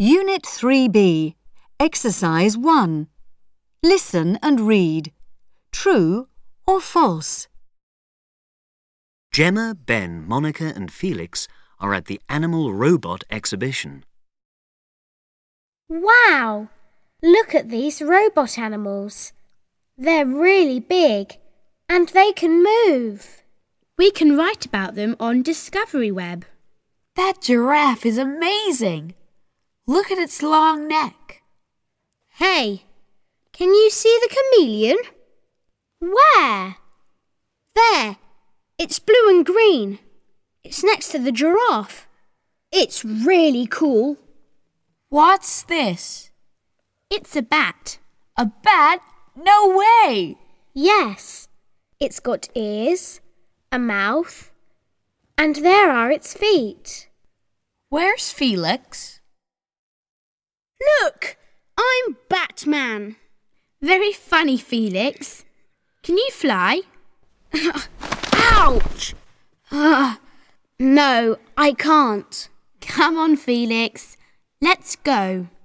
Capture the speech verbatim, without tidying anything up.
Unit three B, Exercise one. Listen and read. True or false? Gemma, Ben, Monica and Felix are at the Animal Robot exhibition. Wow! Look at these robot animals. They're really big and they can move. We can write about them on Discovery Web. That giraffe is amazing. Look at its long neck. Hey, can you see the chameleon? Where? There. It's blue and green. It's next to the giraffe. It's really cool. What's this? It's a bat. A bat? No way! Yes. It's got ears, a mouth, and there are its feet. Where's Felix? Look! I'm Batman. Very funny, Felix. Can you fly? Ouch! Uh, no, I can't. Come on, Felix. Let's go.